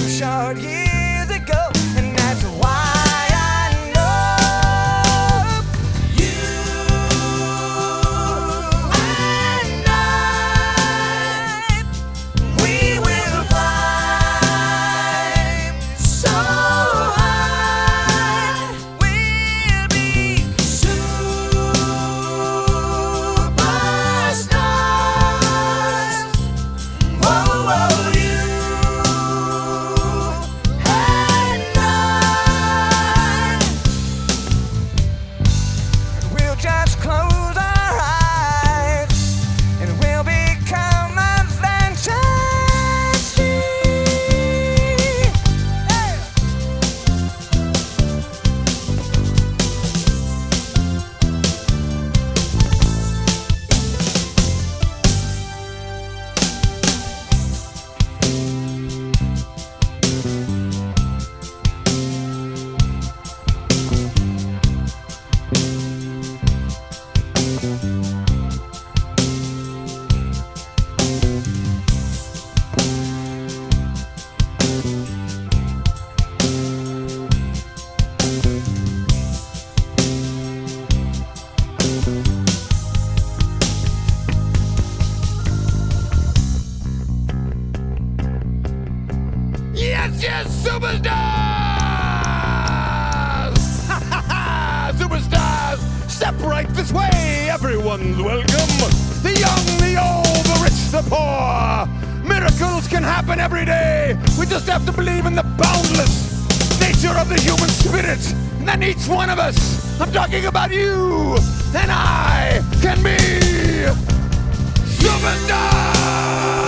too short years ago, and that's why I know you and I, we will fly so high. We'll be superstars. Whoa, whoa, you and I. And we'll just close our eyes, and we'll become a fantasy. Hey. Yes, yes, superstars! Ha ha ha! Superstars! Step right this way, everyone's welcome. The young, the old, the rich, the poor. Miracles can happen every day. We just have to believe in the boundless nature of the human spirit. And then each one of us, I'm talking about you and I, can be superstars!